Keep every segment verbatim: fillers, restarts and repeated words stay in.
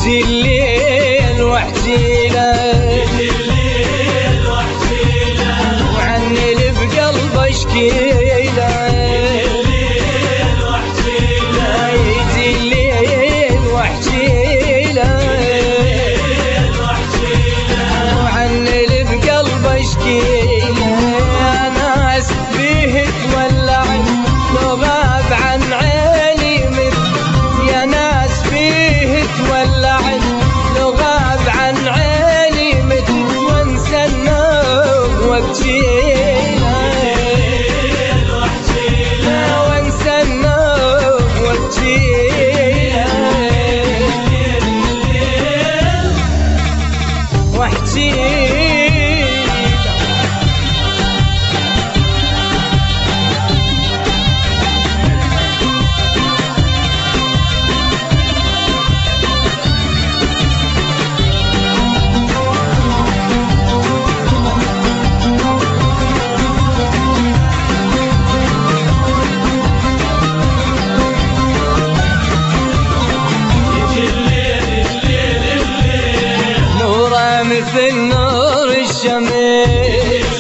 يجي الليل واحجيله وعن اللي بقلبه اشكيله يجي الليل واحجيله وعن اللي بقلبه اشكيله يا ناس بيه تولعت لو غاب عن عيني مثل يا ناس بيه تولعت لو غاب عن عيني مثل وانسى النوم وابجيله وانسى النوم وابجيله واحجيله مثل نور الشمس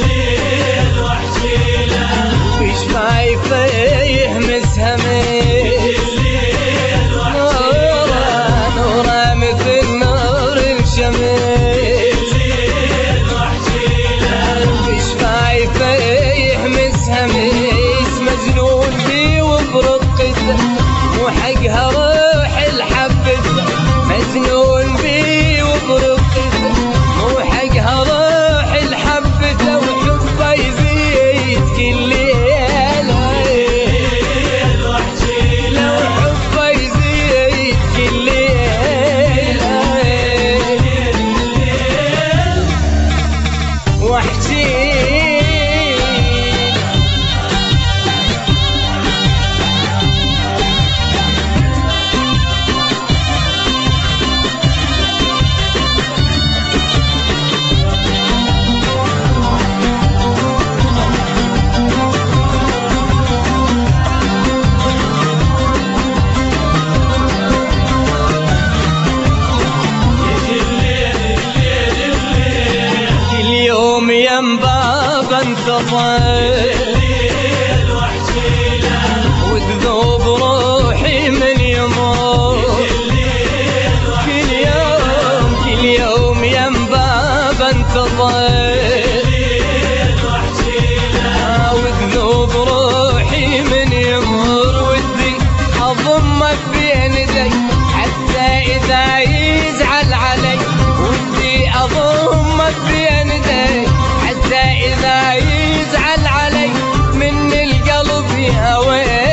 وشفايفه يهمس همس نوره نوره مثل نور الشمس وشفايفه يهمس همس مجنون بي وبرقته وحقها روح الحبته مجنون بي وبرقته وحقها روح الحبته وحبه يزيد كل ليله لو حبه يزيد كل ليله واحجيله يم بابا انتظر وتذوب روحي من يموت كل يوم كل يوم يم بابا انتظر وتذوب روحي من يمر ودي اضمك بين يدي حتى اذا يزعل علي ودي اضمك بين يدي حتى إذا يزعل علي من القلب يهوي